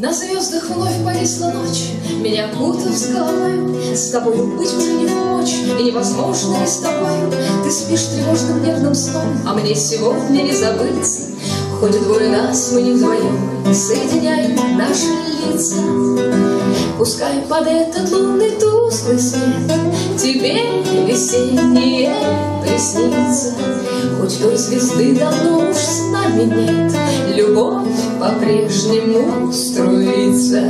На звездах вновь повисла ночь, меня окутав с головою. С тобою быть уже не помочь, и невозможно не с тобою. Ты спишь тревожным нервным сном, а мне сегодня не забыться. Хоть двое нас, мы не вдвоем, соединяем наши лица. Пускай под этот лунный тусклый свет тебе весеннее приснится. Хоть той звезды давно уж с нами нет, любовь по-прежнему струится.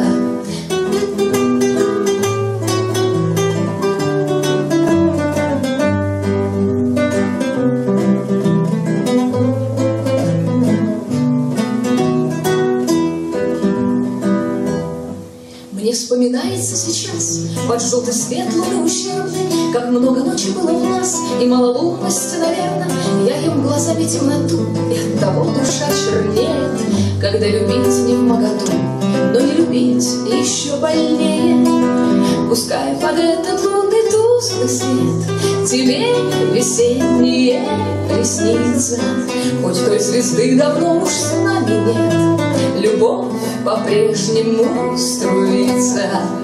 Мне вспоминается сейчас под желтый свет луны ущербный, как много ночи было в нас и мало лунности, наверное. Я ем глазами темноту, и оттого душа чернеет, когда любить не вмоготу, но не любить еще больнее. Пускай под этот лунный тусклый свет тебе весеннее приснится. Хоть той звезды давно уж с нами нет, любовь по-прежнему струится.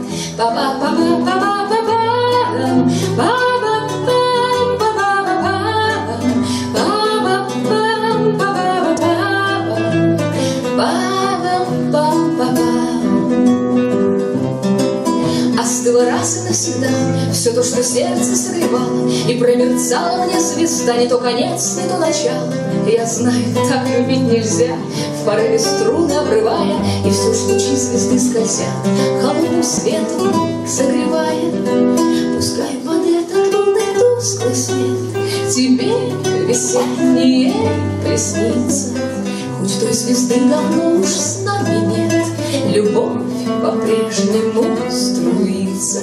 Остыло раз и навсегда все то, что сердце согревало, и промерцала мне звезда, не то конец, не то начало. Я знаю, так любить нельзя, в порыве струны обрывая, и все ж лучи звезды скользят, холодным светом согревая. Пускай под этот лунный тусклый свет тебе весеннее приснится. Хоть той звезды давно уж с нами нет, любовь по-прежнему струится.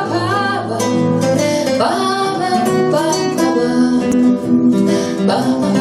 Ba